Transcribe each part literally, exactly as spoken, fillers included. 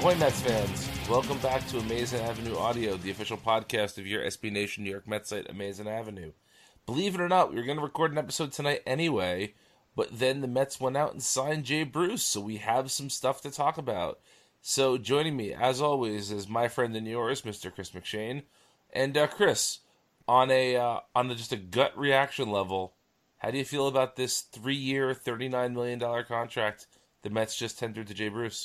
Ahoy, Mets fans. Welcome back to Amazing Avenue Audio, the official podcast of your S B Nation New York Mets site, Amazing Avenue. Believe it or not, we were going to record an episode tonight anyway, but then the Mets went out and signed Jay Bruce, so we have some stuff to talk about. So joining me, as always, is my friend and yours, Mister Chris McShane. And uh, Chris, on a uh, on a, just a gut reaction level, how do you feel about this three-year, thirty-nine million dollars contract the Mets just tendered to Jay Bruce?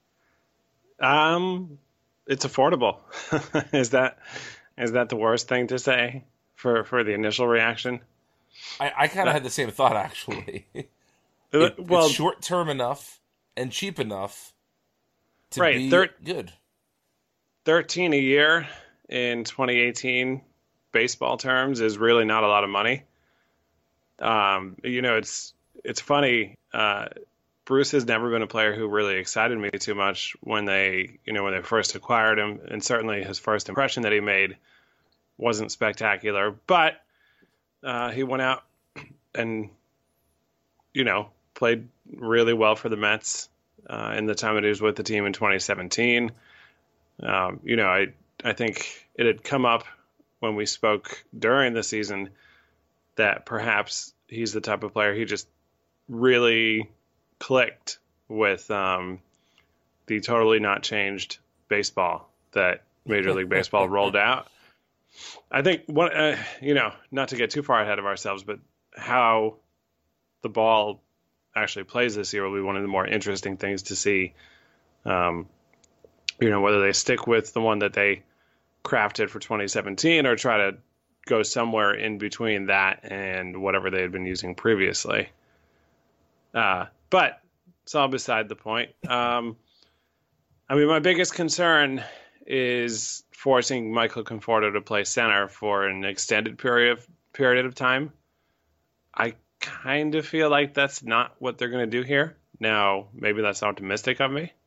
Um, it's affordable. Is that is that the worst thing to say for, for the initial reaction? I, I kind of uh, had the same thought, actually. it, well, it's short-term enough and cheap enough to right, be thir- good. thirteen a year in twenty eighteen baseball terms is really not a lot of money. Um, you know, it's it's funny. Uh, Bruce has never been a player who really excited me too much when they, you know, when they first acquired him, and certainly his first impression that he made wasn't spectacular. But uh, he went out and, you know, played really well for the Mets uh, in the time that he was with the team in twenty seventeen. Um, you know, I I think it had come up when we spoke during the season that perhaps he's the type of player he just really clicked with um, the totally not changed baseball that Major League Baseball rolled out. I think, one, uh, you know, not to get too far ahead of ourselves, but how the ball actually plays this year will be one of the more interesting things to see. Um, you know, whether they stick with the one that they crafted for twenty seventeen or try to go somewhere in between that and whatever they had been using previously. Uh, but it's all beside the point. Um, I mean, my biggest concern is forcing Michael Conforto to play center for an extended period of, period of time. I kind of feel like that's not what they're going to do here. Now, maybe that's optimistic of me.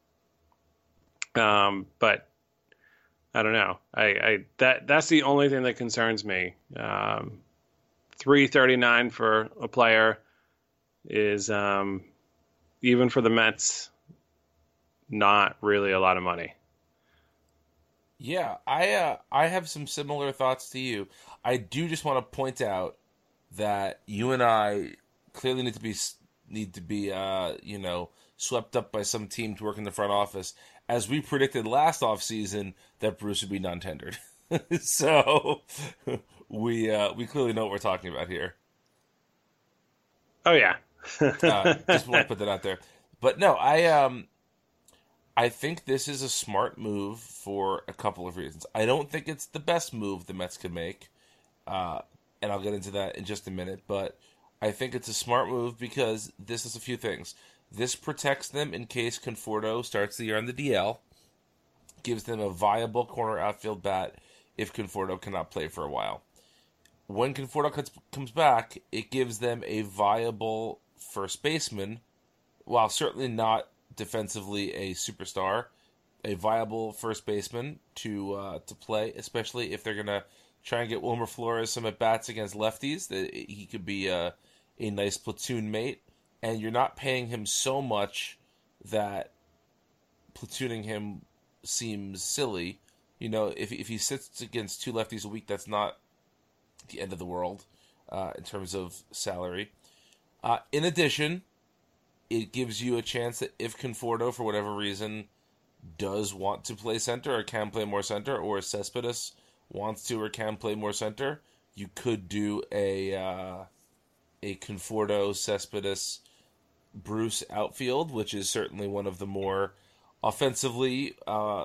Um, but I don't know. I, I that that's the only thing that concerns me. Um, three thirty-nine for a player is um, even for the Mets, not really a lot of money. Yeah, I uh, I have some similar thoughts to you. I do just want to point out that you and I clearly need to be need to be uh, you know swept up by some team to work in the front office, as we predicted last offseason that Bruce would be non-tendered. So we uh, we clearly know what we're talking about here. Oh yeah. uh, just want to put that out there. But no, I um, I think this is a smart move for a couple of reasons. I don't think it's the best move the Mets could make, uh, and I'll get into that in just a minute. But I think it's a smart move because this is a few things. This protects them in case Conforto starts the year on the D L, gives them a viable corner outfield bat if Conforto cannot play for a while. When Conforto comes, comes back, it gives them a viable first baseman, while certainly not defensively a superstar, a viable first baseman to uh, to play, especially if they're going to try and get Wilmer Flores some at-bats against lefties. That he could be a, a nice platoon mate, and you're not paying him so much that platooning him seems silly. You know, if if he sits against two lefties a week, that's not the end of the world uh, in terms of salary. Uh, in addition, it gives you a chance that if Conforto, for whatever reason, does want to play center or can play more center, or Cespedes wants to or can play more center, you could do a uh, a Conforto, Cespedes, Bruce outfield, which is certainly one of the more offensively uh,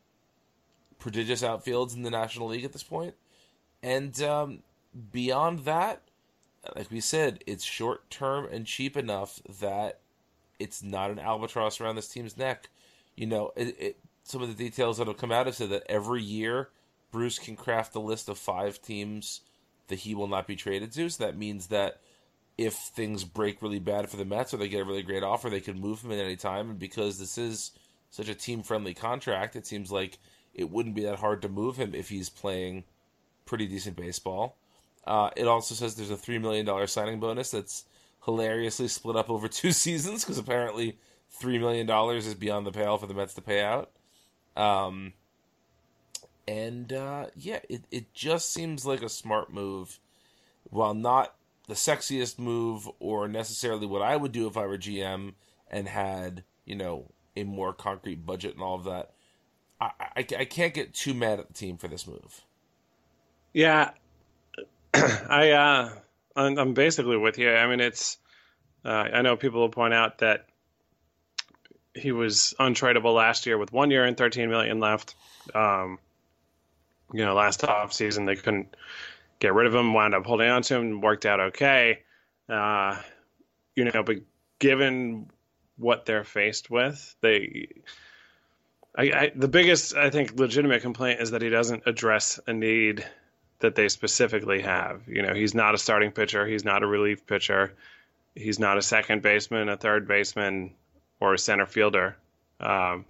prodigious outfields in the National League at this point. And um, beyond that, like we said, it's short-term and cheap enough that it's not an albatross around this team's neck. You know, it, it, some of the details that have come out have said that every year Bruce can craft a list of five teams that he will not be traded to. So that means that if things break really bad for the Mets or they get a really great offer, they can move him at any time. And because this is such a team-friendly contract, it seems like it wouldn't be that hard to move him if he's playing pretty decent baseball. Uh, it also says there's a three million dollars signing bonus that's hilariously split up over two seasons because apparently three million dollars is beyond the pale for the Mets to pay out. Um, and uh, yeah, it, it just seems like a smart move. While not the sexiest move or necessarily what I would do if I were G M and had, you know, a more concrete budget and all of that, I, I, I can't get too mad at the team for this move. Yeah, I uh, I'm, I'm basically with you. I mean, it's uh, I know people will point out that he was untradeable last year with one year and thirteen million left. Um, you know, last off season they couldn't get rid of him, wound up holding on to him, worked out okay. Uh, you know, but given what they're faced with, they, I, I, the biggest, I think, legitimate complaint is that he doesn't address a need that they specifically have. You know, he's not a starting pitcher. He's not a relief pitcher. He's not a second baseman, a third baseman, or a center fielder. Um,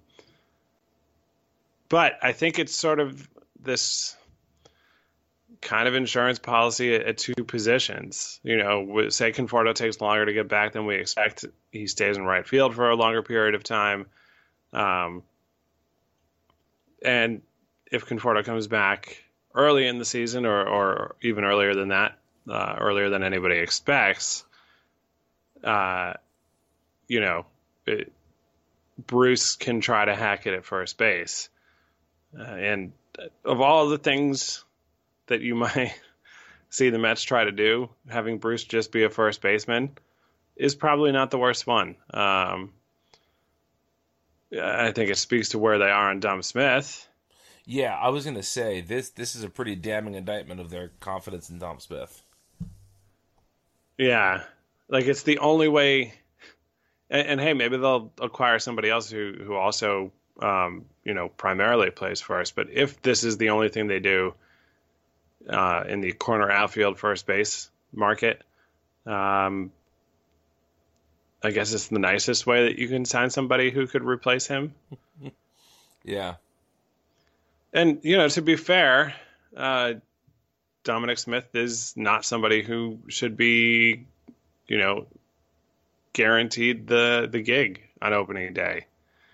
but I think it's sort of this kind of insurance policy at, at two positions. You know, say Conforto takes longer to get back than we expect. He stays in right field for a longer period of time. Um, and if Conforto comes back early in the season or, or even earlier than that, uh, earlier than anybody expects, uh, you know, it, Bruce can try to hack it at first base. Uh, and of all the things that you might see the Mets try to do, having Bruce just be a first baseman is probably not the worst one. Um, I think it speaks to where they are on Dom Smith. Yeah, I was going to say, this this is a pretty damning indictment of their confidence in Dom Smith. Yeah, like it's the only way, and, and hey, maybe they'll acquire somebody else who, who also, um, you know, primarily plays first, but if this is the only thing they do, Uh, in the corner outfield first base market, um, I guess it's the nicest way that you can sign somebody who could replace him. Yeah. And, you know, to be fair, uh, Dominic Smith is not somebody who should be, you know, guaranteed the, the gig on opening day.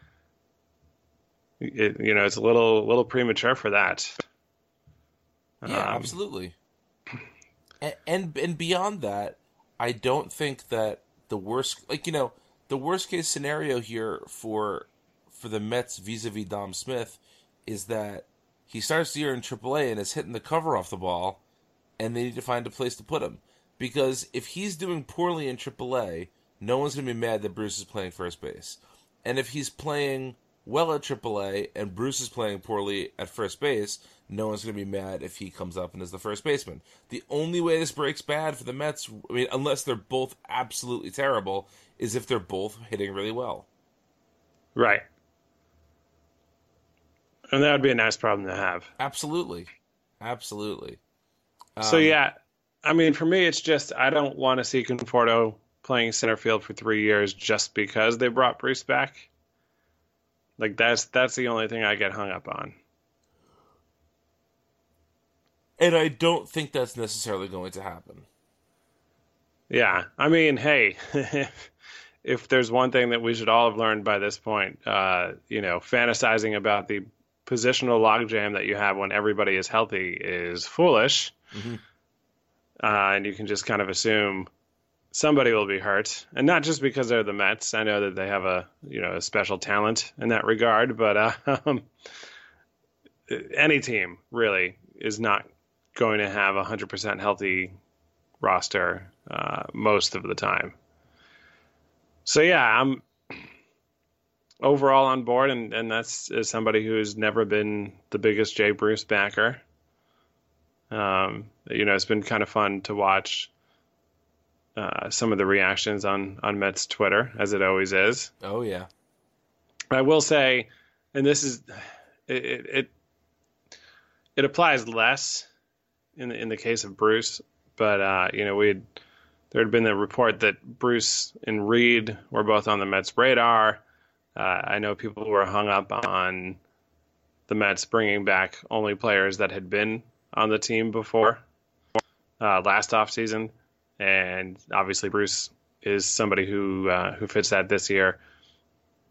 It, you know, it's a little, little premature for that. Yeah, Um, absolutely. And, and and beyond that, I don't think that the worst, like you know, the worst case scenario here for for the Mets vis-a-vis Dom Smith is that he starts the year in triple A and is hitting the cover off the ball, and they need to find a place to put him. Because if he's doing poorly in triple A, no one's gonna be mad that Bruce is playing first base, and if he's playing well at triple A and Bruce is playing poorly at first base, no one's going to be mad if he comes up and is the first baseman. The only way this breaks bad for the Mets, I mean, unless they're both absolutely terrible, is if they're both hitting really well. Right. And that would be a nice problem to have. Absolutely. Absolutely. Um, So, yeah, I mean, for me, it's just I don't want to see Conforto playing center field for three years just because they brought Bruce back. Like, that's that's the only thing I get hung up on. And I don't think that's necessarily going to happen. Yeah, I mean, hey, if, if there's one thing that we should all have learned by this point, uh, you know, fantasizing about the positional logjam that you have when everybody is healthy is foolish. Mm-hmm. Uh, and you can just kind of assume somebody will be hurt, and not just because they're the Mets. I know that they have a you know a special talent in that regard, but uh, um, any team really is not going to have a hundred percent healthy roster uh, most of the time. So yeah, I'm overall on board, and and that's as somebody who's never been the biggest Jay Bruce backer. Um, you know, it's been kind of fun to watch uh, some of the reactions on, on Mets Twitter, as it always is. Oh, yeah. I will say, and this is, it, it, it applies less in the, in the case of Bruce, but, uh, you know, we'd, there had been the report that Bruce and Reed were both on the Mets radar. Uh, I know people were hung up on the Mets bringing back only players that had been on the team before uh, last offseason. And obviously Bruce is somebody who uh, who fits that this year.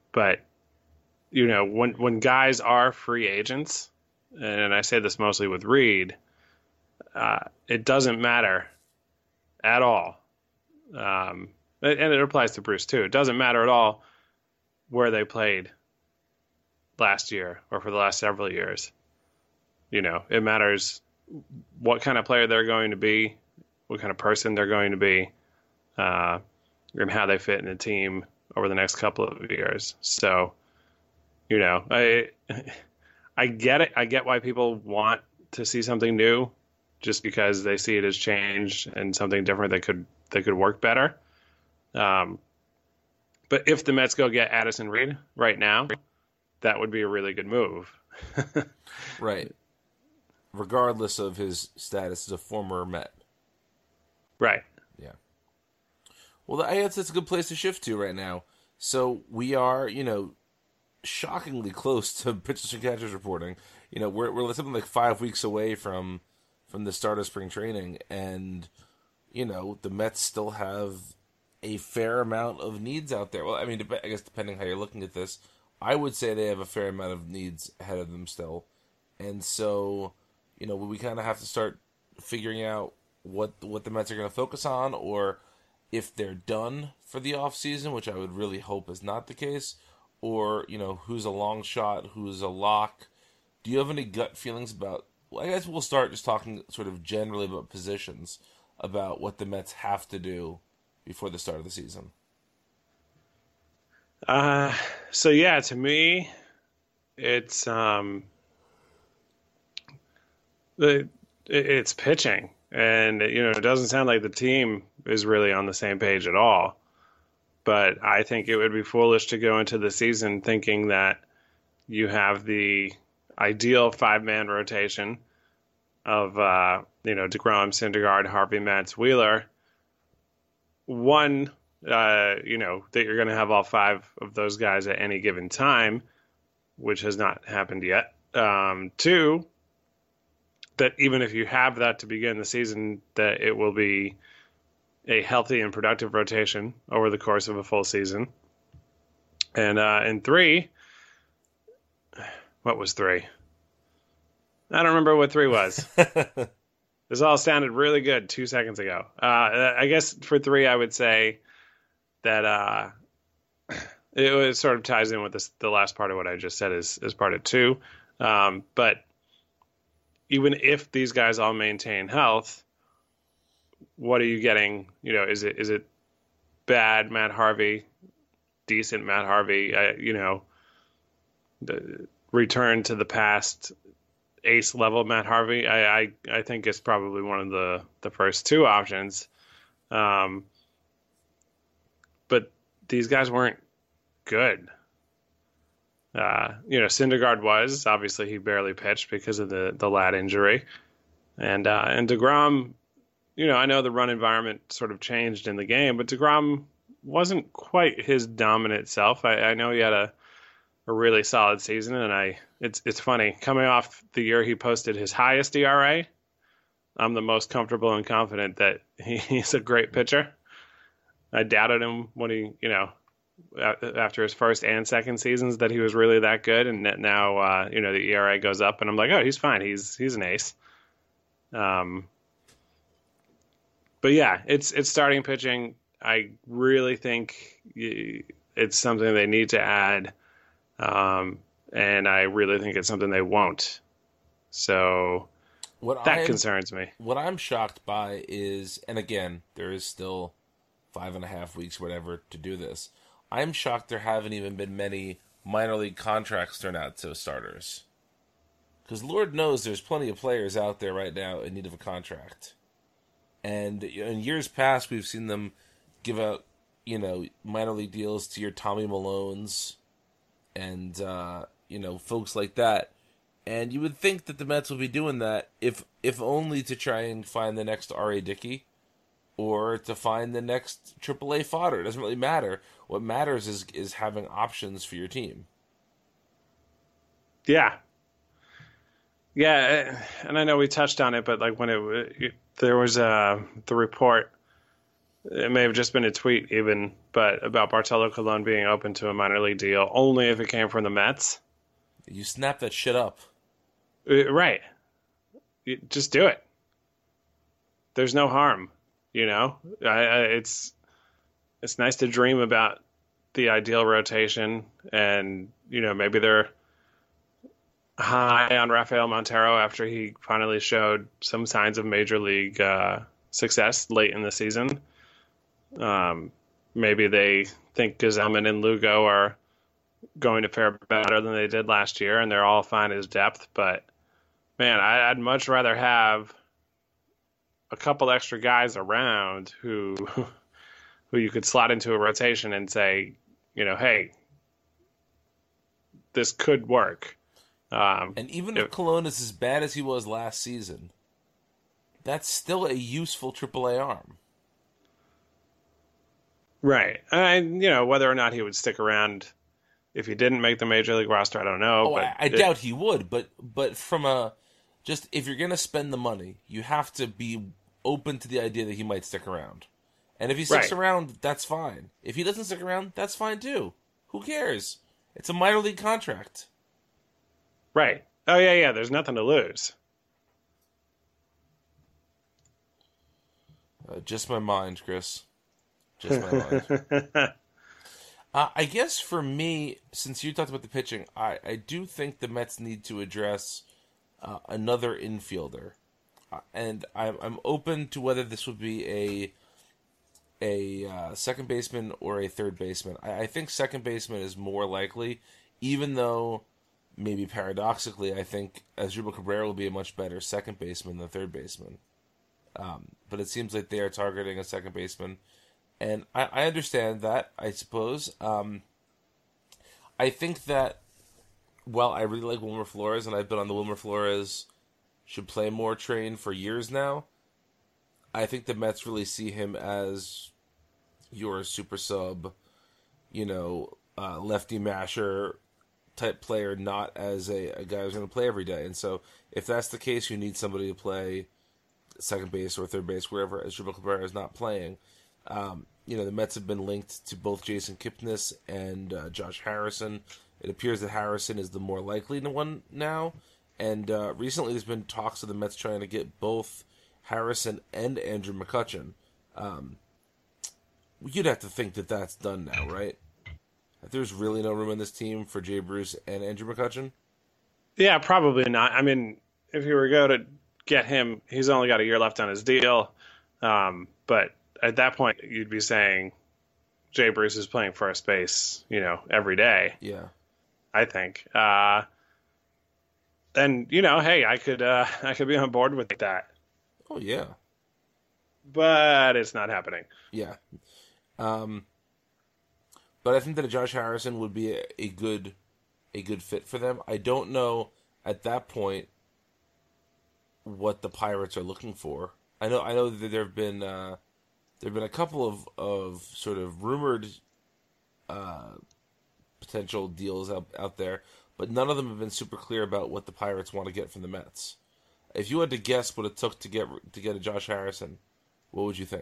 But, you know, when when guys are free agents, and I say this mostly with Reed, uh, it doesn't matter at all. Um, and it applies to Bruce too. It doesn't matter at all where they played last year or for the last several years. You know, it matters what kind of player they're going to be, what kind of person they're going to be, uh, and how they fit in the team over the next couple of years. So, you know, I I get it. I get why people want to see something new, just because they see it as change and something different that could that could work better. Um, but if the Mets go get Addison Reed right now, that would be a really good move. Right. Regardless of his status as a former Met. Right. Yeah. Well, I guess that's a good place to shift to right now. So we are, you know, shockingly close to pitchers and catchers reporting. You know, we're we're something like five weeks away from from the start of spring training, and you know the Mets still have a fair amount of needs out there. Well, I mean, I guess depending how you're looking at this, I would say they have a fair amount of needs ahead of them still, and so you know we kind of have to start figuring out what what the Mets are going to focus on, or if they're done for the off season, which I would really hope is not the case, or you know who's a long shot, who's a lock. Do you have any gut feelings about? Well, I guess we'll start just talking sort of generally about positions, about what the Mets have to do before the start of the season. Uh, so yeah, to me, it's um, the it's pitching, and you know it doesn't sound like the team is really on the same page at all. But I think it would be foolish to go into the season thinking that you have the ideal five-man rotation of, uh, you know, DeGrom, Syndergaard, Harvey, Matz, Wheeler. One, uh, you know, that you're going to have all five of those guys at any given time, which has not happened yet. Um, two, that even if you have that to begin the season, that it will be a healthy and productive rotation over the course of a full season. And, uh, and three, what was three? I don't remember what three was. This all sounded really good two seconds ago. Uh, I guess for three, I would say that uh, it, it sort of ties in with this, the last part of what I just said is, is part of two. Um, but even if these guys all maintain health, what are you getting? You know, is it is it bad Matt Harvey, decent Matt Harvey? Uh, you know, the return to the past ace level Matt Harvey. I, I I think it's probably one of the the first two options. Um, but these guys weren't good. Uh, you know, Syndergaard was obviously he barely pitched because of the the lat injury, and uh, and DeGrom. You know, I know the run environment sort of changed in the game, but DeGrom wasn't quite his dominant self. I, I know he had a, a really solid season, and I it's it's funny coming off the year he posted his highest E R A. I'm the most comfortable and confident that he, he's a great pitcher. I doubted him when he, you know, after his first and second seasons that he was really that good, and now uh, you know the E R A goes up, and I'm like, oh, he's fine. He's he's an ace. Um. But yeah, it's it's starting pitching. I really think it's something they need to add, um, and I really think it's something they won't. So what that I'm, concerns me. What I'm shocked by is, and again, there is still five and a half weeks, whatever, to do this. I'm shocked there haven't even been many minor league contracts turned out to starters. Because Lord knows there's plenty of players out there right now in need of a contract. And in years past, we've seen them give out, you know, minor league deals to your Tommy Malones and, uh, you know, folks like that. And you would think that the Mets would be doing that if if only to try and find the next R A. Dickey or to find the next triple A fodder. It doesn't really matter. What matters is is having options for your team. Yeah. Yeah, and I know we touched on it, but like when it, it there was uh, the report it may have just been a tweet even, but about Bartolo Colon being open to a minor league deal only if it came from the Mets. You snap that shit up. Uh, Right. You just do it. There's no harm, you know. I, I, it's it's nice to dream about the ideal rotation, and you know maybe they're high on Rafael Montero after he finally showed some signs of major league uh, success late in the season. Um, maybe they think Gazelman and Lugo are going to fare better than they did last year, and they're all fine as depth. But man, I, I'd much rather have a couple extra guys around who who you could slot into a rotation and say, you know, hey, this could work. Um, And even if it- Colon is as bad as he was last season, that's still a useful triple A arm. right. And, you know, whether or not he would stick around if he didn't make the major league roster, I don't know. Oh, but I, I it- doubt he would, but but from a just if you're gonna spend the money, you have to be open to the idea that he might stick around. And if he sticks Right. around, that's fine. If he doesn't stick around, that's fine too. Who cares? It's a minor league contract. Right. Oh, yeah, yeah. There's nothing to lose. Uh, just my mind, Chris. Just my mind. Uh, I guess for me, since you talked about the pitching, I, I do think the Mets need to address uh, another infielder, uh, and I'm I'm open to whether this would be a a uh, second baseman or a third baseman. I, I think second baseman is more likely, even though maybe paradoxically, I think Asdrubal Cabrera will be a much better second baseman than third baseman. Um, but it seems like they are targeting a second baseman. And I, I understand that, I suppose. Um, I think that, well, I really like Wilmer Flores, and I've been on the Wilmer Flores should play more train for years now. I think the Mets really see him as your super sub, you know, uh, lefty masher type player, not as a, a guy who's going to play every day. And so if that's the case, you need somebody to play second base or third base, wherever Asdrubal Cabrera is not playing. Um, you know, the Mets have been linked to both Jason Kipnis and uh, Josh Harrison. It appears that Harrison is the more likely one now. And uh, recently there's been talks of the Mets trying to get both Harrison and Andrew McCutchen. Um, you'd have to think that that's done now, right? That there's really no room in this team for Jay Bruce and Andrew McCutchen? Yeah, probably not. I mean, if you were to go to get him, he's only got a year left on his deal. Um, but at that point, you'd be saying Jay Bruce is playing first base, you know, every day. Yeah. I think. Uh, and you know, hey, I could uh, I could be on board with that, Oh, yeah. but it's not happening. Yeah. Um, but I think that a Josh Harrison would be a, a good a good fit for them. I don't know at that point what the Pirates are looking for. I know I know that there have been uh, there have been a couple of, of sort of rumored uh, potential deals out, out there, but none of them have been super clear about what the Pirates want to get from the Mets. If you had to guess what it took to get to get a Josh Harrison, what would you think?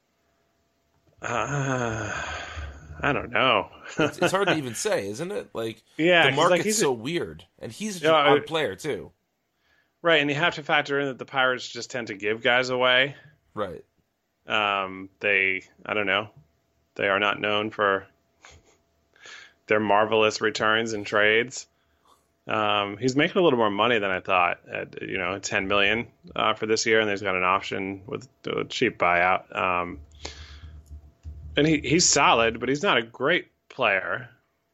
Uh, I don't know. It's, it's hard to even say, isn't it? Like, Yeah, the 'cause, like, market's he's a- so weird, and he's an Yeah, odd I- player too. Right, and you have to factor in that the Pirates just tend to give guys away. Right. Um, they, I don't know, they are not known for their marvelous returns and trades. Um, he's making a little more money than I thought. At you know, ten million uh, for this year, and he's got an option with a cheap buyout. Um, and he, he's solid, but he's not a great player.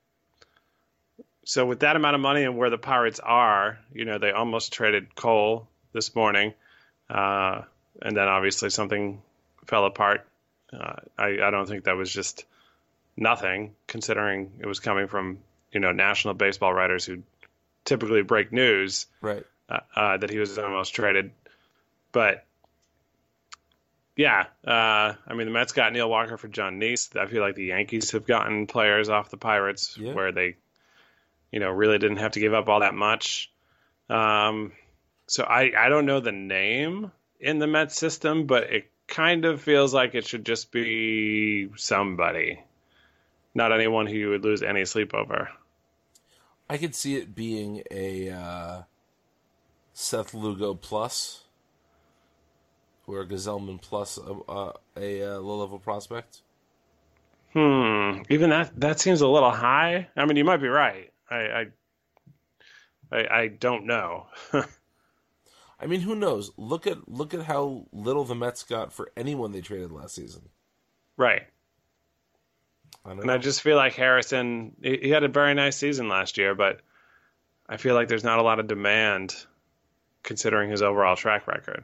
So with that amount of money and where the Pirates are, you know, they almost traded Cole this morning, uh, and then obviously something fell apart. Uh, I, I don't think that was just nothing, considering it was coming from, you know, national baseball writers who typically break news Right. uh, uh, that he was almost traded. But yeah, uh, I mean, the Mets got Neil Walker for John Neese. I feel like the Yankees have gotten players off the Pirates Yeah. where they, you know, really didn't have to give up all that much. Um, so I, I don't know the name in the Mets system, but it kind of feels like it should just be somebody, not anyone who you would lose any sleep over. I could see it being a uh, Seth Lugo plus, or a Gazelman plus a, a, a, a low-level prospect. Hmm. Even that that seems a little high. I mean, you might be right. I I I, I don't know. I mean, who knows? Look at look at how little the Mets got for anyone they traded last season. Right. I don't And know. I just feel like Harrison, he he had a very nice season last year, but I feel like there's not a lot of demand considering his overall track record.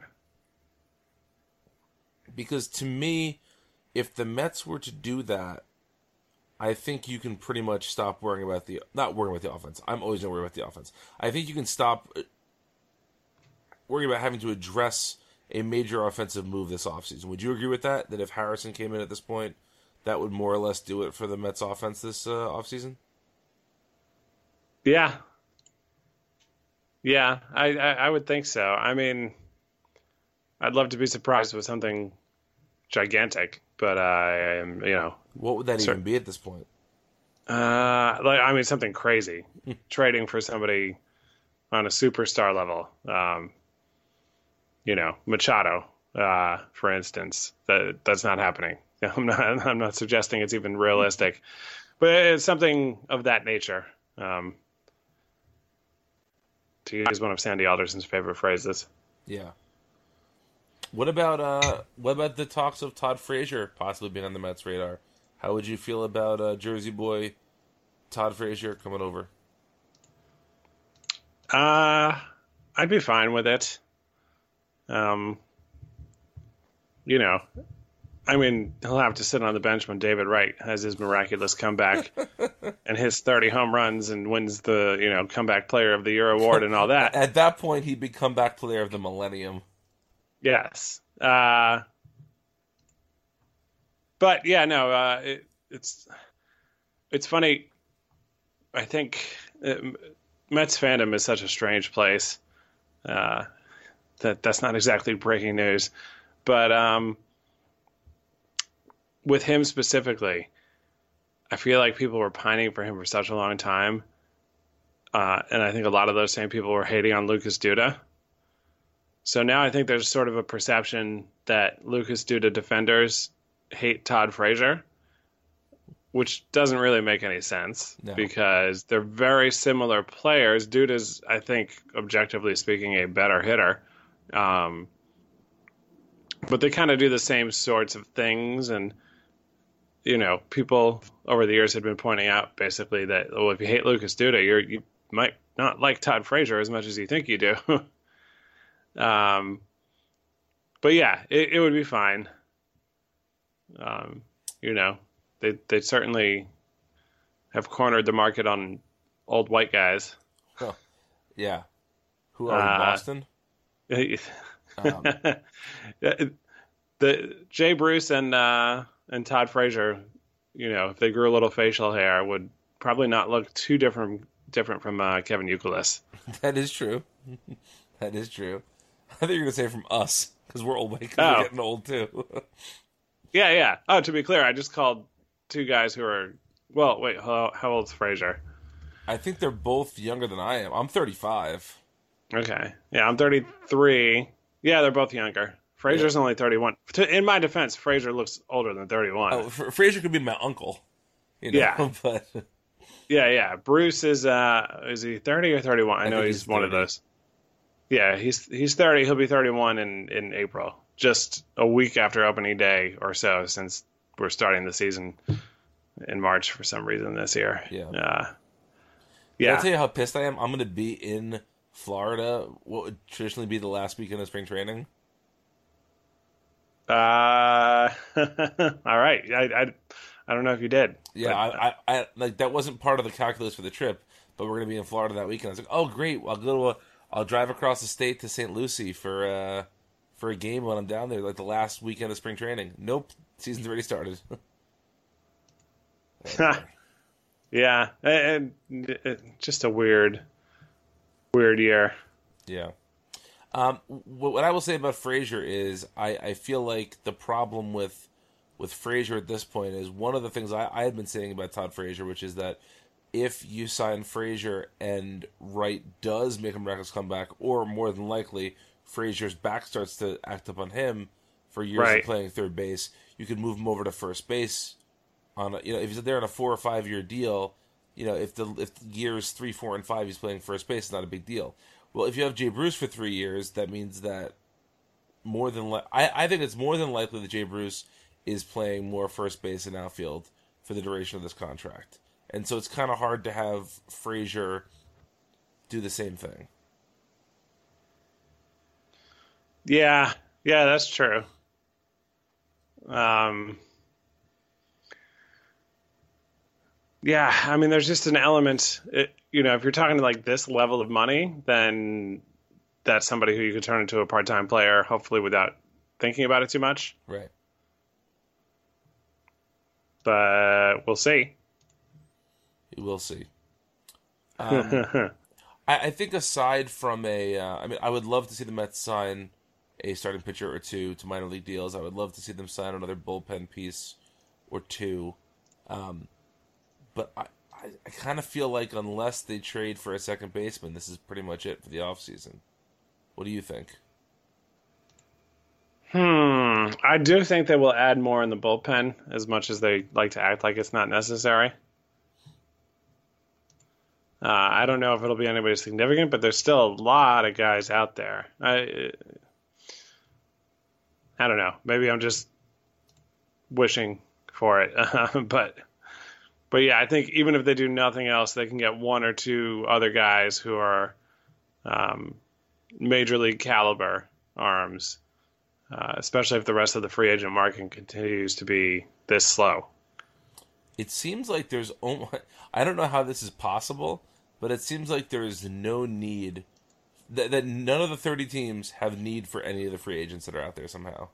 Because to me, if the Mets were to do that, I think you can pretty much stop worrying about the not worrying about the offense. I'm always going to worry about the offense. I think you can stop worrying about having to address a major offensive move this offseason. Would you agree with that? That if Harrison came in at this point, that would more or less do it for the Mets offense this uh, offseason? Yeah. Yeah, I, I, I would think so. I mean, I'd love to be surprised with something gigantic, but I am, you know, What would that Sure. even be at this point? uh, like I mean something crazy, trading for somebody on a superstar level. Um, you know, Machado, uh, for instance, that that's not happening. I'm not I'm not suggesting it's even realistic, but it's something of that nature. Um, to use one of Sandy Alderson's favorite phrases. Yeah. What about uh what about the talks of Todd Frazier possibly being on the Mets radar? How would you feel about uh, Jersey boy Todd Frazier coming over? Uh, I'd be fine with it. Um, you know, I mean, he'll have to sit on the bench when David Wright has his miraculous comeback and hits thirty home runs and wins the, you know, comeback player of the year award and all that. At that point, he'd be comeback player of the millennium. Yes. Uh, but yeah, no, uh, it, it's, it's funny. I think uh, Mets fandom is such a strange place. Uh, that that's not exactly breaking news, but, um, with him specifically, I feel like people were pining for him for such a long time. Uh, and I think a lot of those same people were hating on Lucas Duda. So now I think there's sort of a perception that Lucas Duda defenders hate Todd Frazier, which doesn't really make any sense No. because they're very similar players. Duda's, I think, objectively speaking, a better hitter. Um, but they kind of do the same sorts of things. And, you know, people over the years had been pointing out basically that, well, if you hate Lucas Duda, you're, you might not like Todd Frazier as much as you think you do. um, but yeah, it, it would be fine. Um, you know, they they certainly have cornered the market on old white guys. Huh. Yeah. Who are we, Uh, Boston? Um, the Jay Bruce and uh, and Todd Frazier, you know, if they grew a little facial hair, would probably not look too different different from uh, Kevin Youkilis. that is true. That is true. I think you're going to say from us, because we're old, because Oh. we're getting old too. Yeah, yeah. Oh, to be clear, I just called two guys who are. Well, wait, how, how old's Frazier? I think they're both younger than I am. I'm thirty-five. Okay, yeah, I'm thirty-three. Yeah, they're both younger. Frazier's only thirty-one. To, in my defense, Frazier looks older than thirty-one. Oh, F- Frazier could be my uncle. You know? Yeah. But Yeah, yeah. Bruce is uh is he thirty or thirty-one? I, I know think he's, he's one of thirty. those. Yeah, he's he's thirty. He'll be thirty-one in in April. Just a week after opening day or so, since we're starting the season in March for some reason this year. Yeah. Uh, Can I yeah. tell you how pissed I am? I'm going to be in Florida, what would traditionally be the last weekend of spring training. Uh, all right. I, I I don't know if you did. Yeah, but, I, I, I like that wasn't part of the calculus for the trip, but we're going to be in Florida that weekend. I was like, oh great, I'll go to a, I'll drive across the state to Saint Lucie for uh for a game when I'm down there, like the last weekend of spring training. Nope, season's already started. yeah, and, and just a weird, weird year. Yeah. Um, what, what I will say about Frazier is I, I feel like the problem with with Frazier at this point is one of the things I, I had been saying about Todd Frazier, which is that if you sign Frazier and Wright does make a miraculous comeback, or more than likely Frazier's back starts to act up on him for years Right. of playing third base, you could move him over to first base on a, you know, if he's there on a four or five year deal, you know, if the if years three, four, and five he's playing first base, it's not a big deal. Well, if you have Jay Bruce for three years, that means that more than li- I I think it's more than likely that Jay Bruce is playing more first base and outfield for the duration of this contract, and so it's kind of hard to have Frazier do the same thing. Yeah, yeah, that's true. Um, yeah, I mean, there's just an element, it, you know, if you're talking like this level of money, then that's somebody who you could turn into a part-time player, hopefully without thinking about it too much. Right. But we'll see. We'll see. Um, I, I think aside from a, uh, I mean, I would love to see the Mets sign a starting pitcher or two to minor league deals. I would love to see them sign another bullpen piece or two. Um, but I, I, I kind of feel like unless they trade for a second baseman, this is pretty much it for the offseason. What do you think? Hmm. I do think they will add more in the bullpen, as much as they like to act like it's not necessary. Uh, I don't know if it'll be anybody significant, but there's still a lot of guys out there. I, I don't know. Maybe I'm just wishing for it, but but yeah, I think even if they do nothing else, they can get one or two other guys who are um, major league caliber arms, uh, especially if the rest of the free agent market continues to be this slow. It seems like there's almost, I don't know how this is possible, but it seems like there is no need, that, that none of the thirty teams have need for any of the free agents that are out there somehow.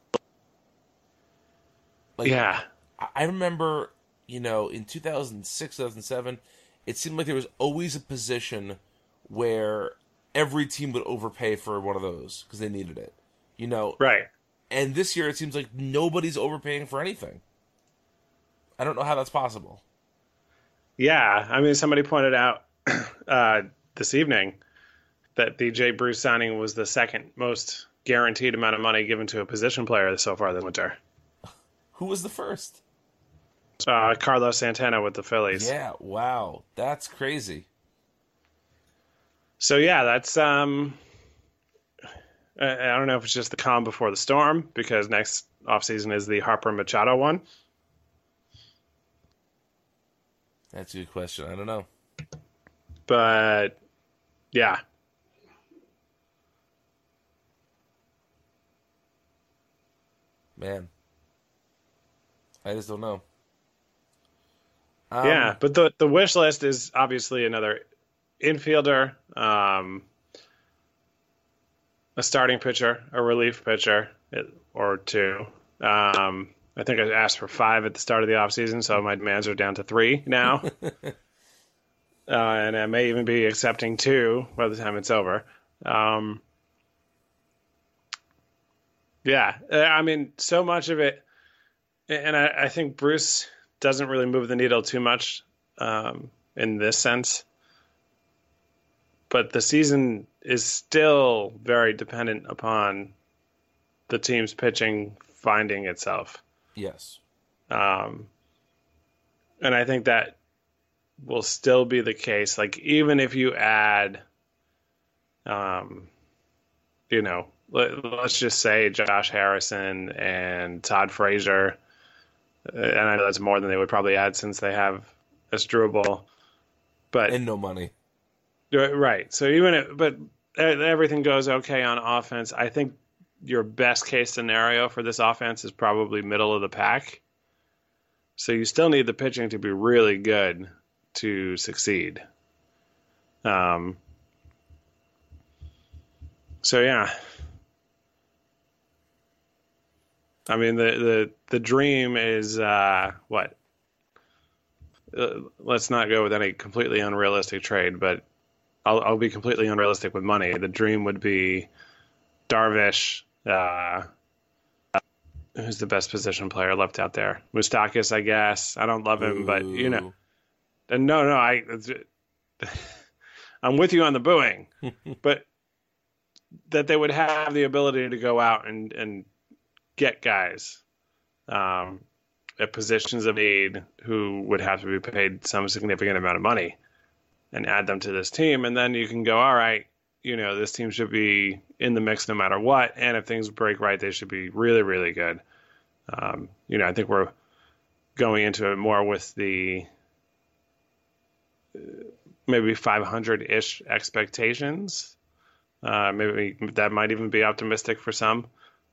Like, Yeah. I I remember, you know, in two thousand six, two thousand seven, it seemed like there was always a position where every team would overpay for one of those because they needed it. You know, Right. and this year it seems like nobody's overpaying for anything. I don't know how that's possible. Yeah. I mean, somebody pointed out uh, this evening that the Jay Bruce signing was the second most guaranteed amount of money given to a position player so far this winter. Who was the first? Uh, Carlos Santana with the Phillies. Yeah, wow. That's crazy. So yeah, that's um I I don't know if it's just the calm before the storm, because next offseason is the Harper Machado one. That's a good question. I don't know. But yeah. Man. I just don't know. Um, Yeah, but the the wish list is obviously another infielder, um, a starting pitcher, a relief pitcher, it- or two. Um, I think I asked for five at the start of the offseason, so my demands are down to three now. uh, and I may even be accepting two by the time it's over. Um, yeah, uh, I mean, so much of it, and I, I think Bruce doesn't really move the needle too much um, in this sense. But the season is still very dependent upon the team's pitching finding itself. yes. Um, and I think that will still be the case. Like, even if you add, um, you know, let, let's just say Josh Harrison and Todd Frazier, and I know that's more than they would probably add since they have Asdrubal, but And no money. right. So even if, but everything goes okay on offense, I think your best case scenario for this offense is probably middle of the pack. So you still need the pitching to be really good to succeed. Um. So yeah. I mean, the the the dream is uh, what? Uh, let's not go with any completely unrealistic trade, but I'll I'll be completely unrealistic with money. The dream would be Darvish. Uh, who's the best position player left out there? Moustakis, I guess. I don't love him, Ooh. but you know. And no, no, I, I'm with you on the booing, but that they would have the ability to go out and, and get guys um, at positions of need who would have to be paid some significant amount of money and add them to this team. And then you can go, all right, you know, this team should be in the mix no matter what. And if things break right, they should be really, really good. Um, you know, I think we're going into it more with the maybe five hundred-ish expectations. Uh, maybe that might even be optimistic for some.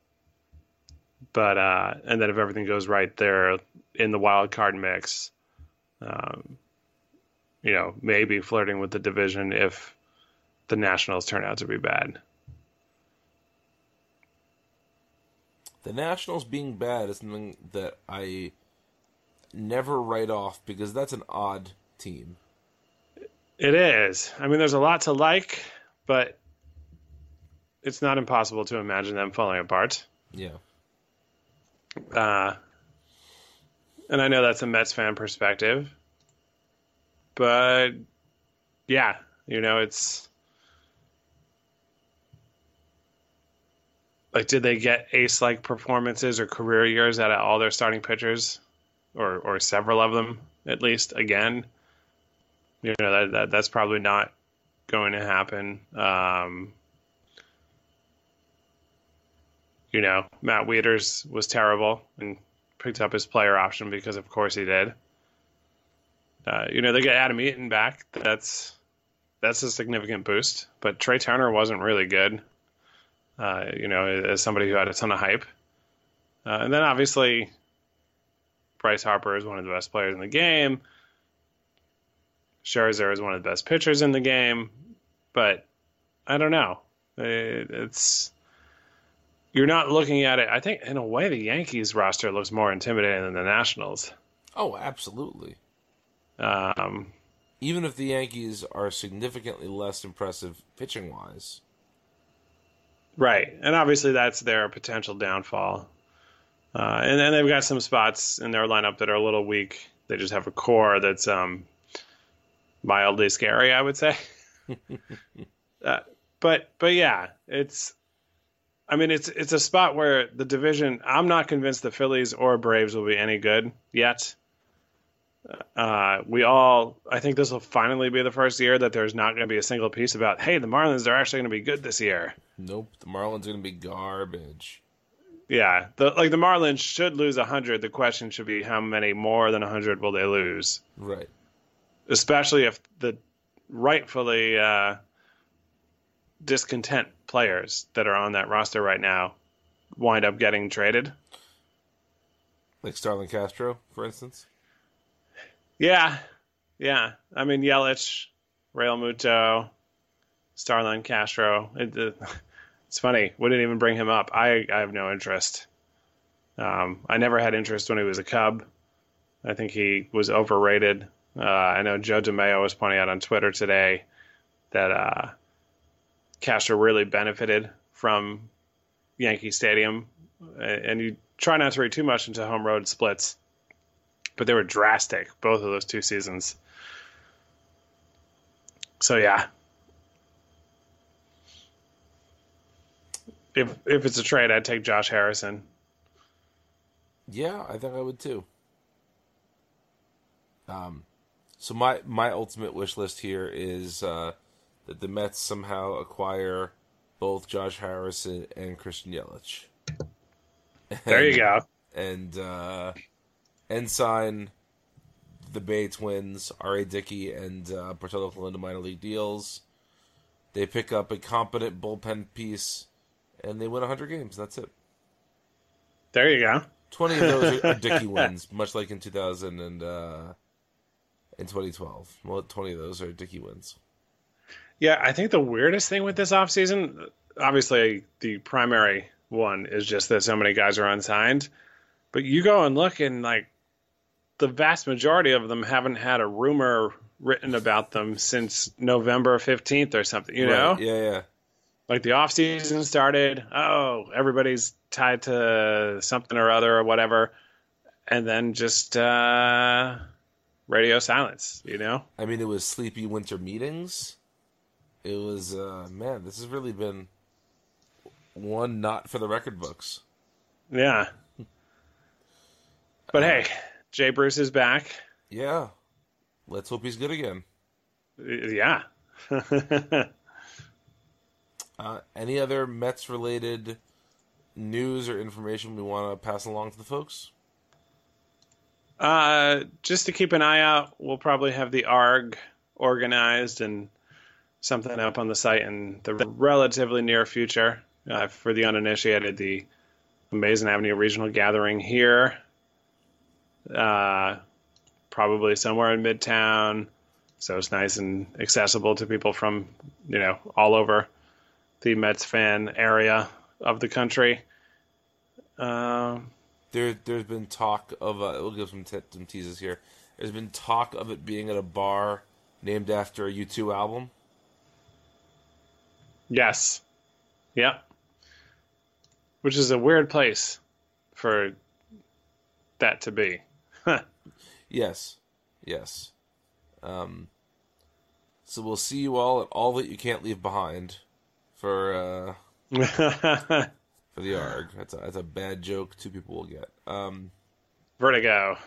But, uh, and then if everything goes right, they're in the wild card mix. Um, you know, maybe flirting with the division if the Nationals turn out to be bad. The Nationals being bad is something that I never write off because that's an odd team. It is. I mean, there's a lot to like, but it's not impossible to imagine them falling apart. Yeah. Uh, and I know that's a Mets fan perspective, but yeah, you know, it's like, did they get ace-like performances or career years out of all their starting pitchers, or or several of them at least? Again, you know, that, that that's probably not going to happen. Um, you know, Matt Wieters was terrible and picked up his player option because, of course, he did. Uh, you know, they get Adam Eaton back. That's that's a significant boost. But Trey Turner wasn't really good. Uh, you know, as somebody who had a ton of hype. Uh, and then obviously, Bryce Harper is one of the best players in the game. Scherzer is one of the best pitchers in the game. But I don't know. It, it's you're not looking at it. I think in a way, the Yankees roster looks more intimidating than the Nationals. Oh, absolutely. Um, Even if the Yankees are significantly less impressive pitching-wise. Right. And obviously that's their potential downfall. Uh, and then they've got some spots in their lineup that are a little weak. They just have a core that's um, mildly scary, I would say. uh, but but yeah, it's. I mean, it's it's a spot where the division. I'm not convinced the Phillies or Braves will be any good yet. Uh, we all. I think this will finally be the first year that there's not going to be a single piece about, hey, the Marlins are actually going to be good this year. Nope, the Marlins are going to be garbage. Yeah, the, like the Marlins should lose one hundred. The question should be how many more than one hundred will they lose? Right. Especially if the rightfully uh, discontent players that are on that roster right now wind up getting traded. Like Starlin Castro, for instance? Yeah, yeah. I mean, Yelich, Real Muto, Starlin Castro. It, it, it's funny. We didn't even bring him up. I, I have no interest. Um, I never had interest when he was a Cub. I think he was overrated. Uh, I know Joe DeMayo was pointing out on Twitter today that uh, Castro really benefited from Yankee Stadium. And you try not to read too much into home road splits, but they were drastic, both of those two seasons. So, yeah. If if it's a trade, I'd take Josh Harrison. Yeah, I think I would too. Um, so my, my ultimate wish list here is uh, that the Mets somehow acquire both Josh Harrison and Christian Yelich. There you go. And uh, and sign the Bay Twins, R A. Dickey, and uh, Porcello Colon to minor league deals. They pick up a competent bullpen piece, and they win one hundred games. That's it. There you go. twenty of those are Dickey wins, much like in two thousand and uh, in twenty twelve. Well, twenty of those are Dickey wins. Yeah, I think the weirdest thing with this offseason, obviously the primary one is just that so many guys are unsigned. But you go and look, and like the vast majority of them haven't had a rumor written about them since November fifteenth or something, you know? Right. Yeah, yeah. like the off season started. Oh, everybody's tied to something or other or whatever, and then just uh, radio silence. You know? I mean, it was sleepy winter meetings. It was uh, man. This has really been one not for the record books. Yeah. But uh, hey, Jay Bruce is back. Yeah. Let's hope he's good again. Yeah. uh, any other Mets-related news or information we want to pass along to the folks? Uh, just to keep an eye out, we'll probably have the A R G organized and something up on the site in the relatively near future. Uh, for the uninitiated, the Amazing Avenue Regional Gathering here, uh, probably somewhere in Midtown. So it's nice and accessible to people from, you know, all over the Mets fan area of the country. Uh, there, there's been talk of, uh, we'll give some, t- some teases here. There's been talk of it being at a bar named after a U two album. Yes. Yep. Which is a weird place for that to be. Yes. Yes. Um, so we'll see you all at All That You Can't Leave Behind for uh, for the A R G. That's a, that's a bad joke two people will get. Um, Vertigo.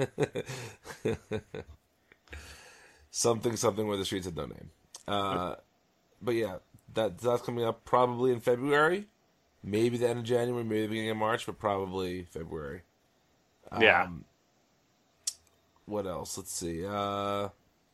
something, something where the streets have no name. Uh, but yeah, that that's coming up probably in February. Maybe the end of January, maybe the beginning of March, but probably February. Um, yeah. What else? Let's see. Uh,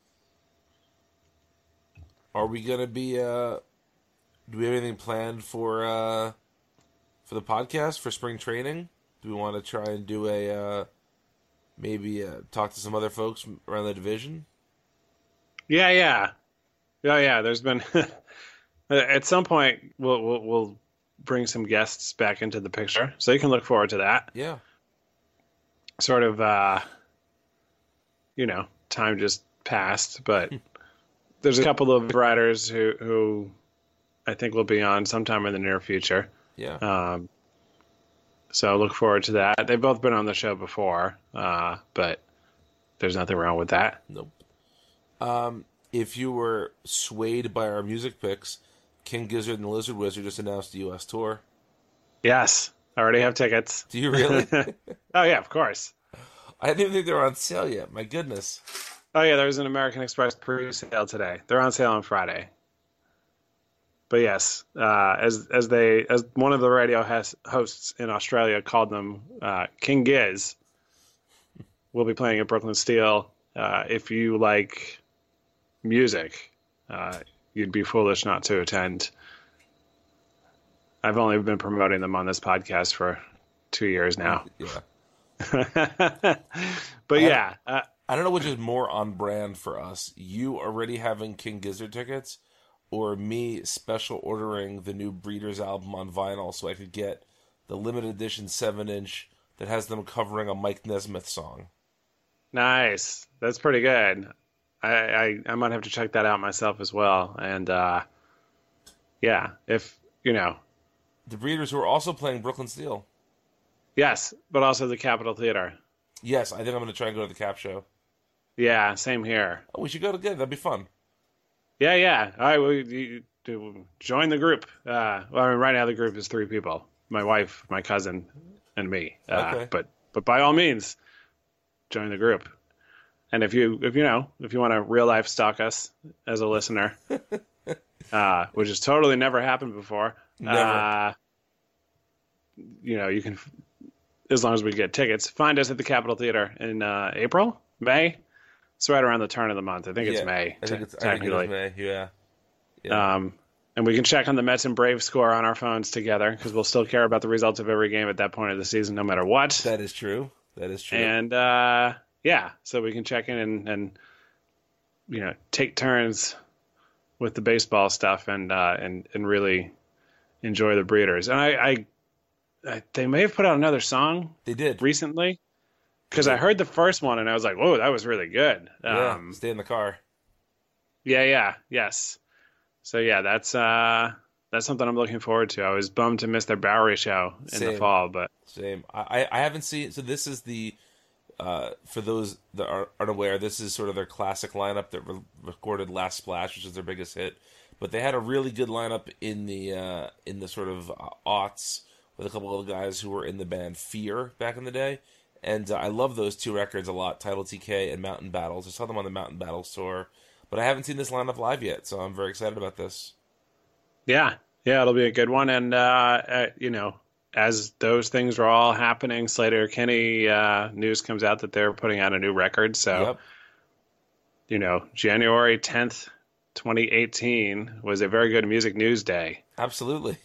are we gonna be? Uh, do we have anything planned for uh, for the podcast for spring training? Do we want to try and do a uh, maybe uh, talk to some other folks around the division? Yeah, yeah, yeah, yeah. There's been at some point we'll, we'll we'll bring some guests back into the picture, so you can look forward to that. Yeah. Sort of. Uh, You know, time just passed, but there's a couple of writers who, who I think will be on sometime in the near future. Yeah. Um, so look forward to that. They've both been on the show before, uh, but there's nothing wrong with that. Nope. Um, if you were swayed by our music picks, King Gizzard and the Lizard Wizard just announced a U S tour. Yes, I already have tickets. Do you really? Oh yeah, of course. I didn't even think they were on sale yet. My goodness. Oh yeah, there was an American Express pre-sale today. They're on sale on Friday. But yes, uh, as as they as one of the radio has, hosts in Australia called them, uh, King Giz will be playing at Brooklyn Steel. Uh, if you like music, uh, you'd be foolish not to attend. I've only been promoting them on this podcast for two years now. Yeah. But yeah, uh, I don't know which is more on brand for us. You already having King Gizzard tickets, or me special ordering the new Breeders album on vinyl so I could get the limited edition seven inch that has them covering a Mike Nesmith song. Nice. That's pretty good. I, I, I might have to check that out myself as well. And uh, yeah, if, you know. The Breeders who are also playing Brooklyn Steel. Yes, but also the Capitol Theater. Yes, I think I'm going to try and go to the Cap show. Yeah, same here. Oh, we should go together. That'd be fun. Yeah, yeah. All right, well, you, you, join the group. Uh, well, I mean, right now the group is three people: my wife, my cousin, and me. Uh, okay. But but by all means, join the group. And if you if you know if you want to real life stalk us as a listener, uh, which has totally never happened before, never. Uh, you know, you can, as long as we get tickets, find us at the Capitol Theater in uh, April, May. It's right around the turn of the month. I think it's yeah, May. I think it's, technically. I think it's May. Yeah. yeah. Um, and we can check on the Mets and Braves score on our phones together because we'll still care about the results of every game at that point of the season, no matter what. That is true. That is true. And uh, yeah, so we can check in and, and you know take turns with the baseball stuff and uh, and and really enjoy the Breeders. And I, I, I they may have put out another song. They did recently. Because I heard the first one and I was like, whoa, that was really good. Yeah, Um, stay in the car. yeah, yeah, yes. So yeah, that's uh, that's something I'm looking forward to. I was bummed to miss their Bowery show in the Same, fall, but same. I, I haven't seen. So this is the uh, for those that aren't aware, this is sort of their classic lineup that re- recorded Last Splash, which is their biggest hit. But they had a really good lineup in the uh, in the sort of uh, aughts with a couple of the guys who were in the band Fear back in the day. And uh, I love those two records a lot, Title T K and Mountain Battles. I saw them on the Mountain Battles tour, but I haven't seen this lineup live yet, so I'm very excited about this. yeah, yeah, it'll be a good one. And uh, uh, you know, as those things are all happening, Slater Kinney uh, news comes out that they're putting out a new record. So, Yep, you know, January tenth, twenty eighteen was a very good music news day. absolutely.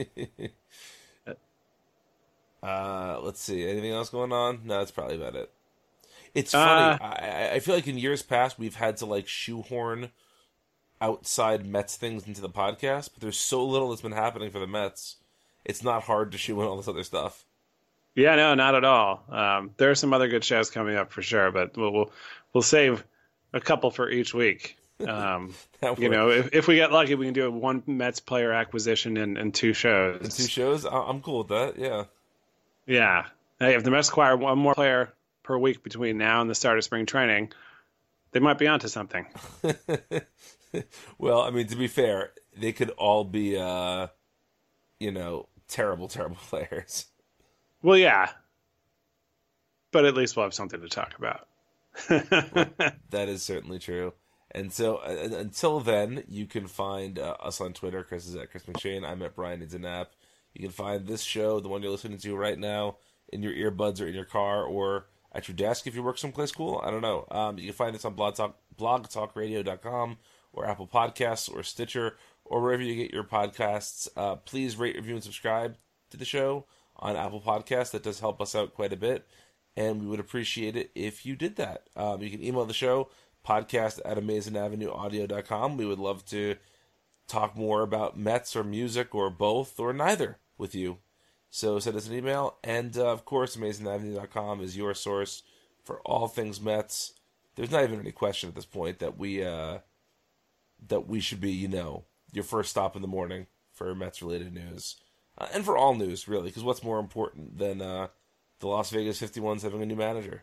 uh, let's see, anything else going on? No, that's probably about it. It's funny. Uh, I, I feel like in years past we've had to like shoehorn outside Mets things into the podcast, but there's so little that's been happening for the Mets. It's not hard to shoe in all this other stuff. yeah, no, not at all. Um, there are some other good shows coming up for sure, but we'll we'll, we'll save a couple for each week. Um, That you works. know, if, if we get lucky, we can do a one Mets player acquisition and, and two In two shows. shows, I- I'm cool with that. Yeah. Yeah. Hey, if the Mets acquire one more player per week between now and the start of spring training, they might be onto something. Well, I mean, to be fair, they could all be, uh, you know, terrible, terrible players. Well, yeah, but at least we'll have something to talk about. That is certainly true. And so, uh, until then, you can find uh, us on Twitter. Chris is at Chris McShane. I'm at Brian Idzanap. You can find this show, the one you're listening to right now, in your earbuds or in your car or at your desk if you work someplace cool. I don't know. Um, you can find us on blog talk, blog talk radio dot com or Apple Podcasts or Stitcher or wherever you get your podcasts. Uh, please rate, review, and subscribe to the show on Apple Podcasts. That does help us out quite a bit, and we would appreciate it if you did that. Um, you can email the show, podcast at amazing avenue audio dot com. We would love to talk more about Mets or music or both or neither with you. So send us an email. And, uh, of course, amazing avenue dot com is your source for all things Mets. There's not even any question at this point that we uh, that we should be, you know, your first stop in the morning for Mets-related news. Uh, and for all news, really, because what's more important than uh, the Las Vegas fifty-ones having a new manager?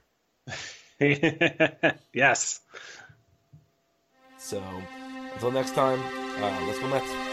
Yes. So, until next time, uh, let's go Mets.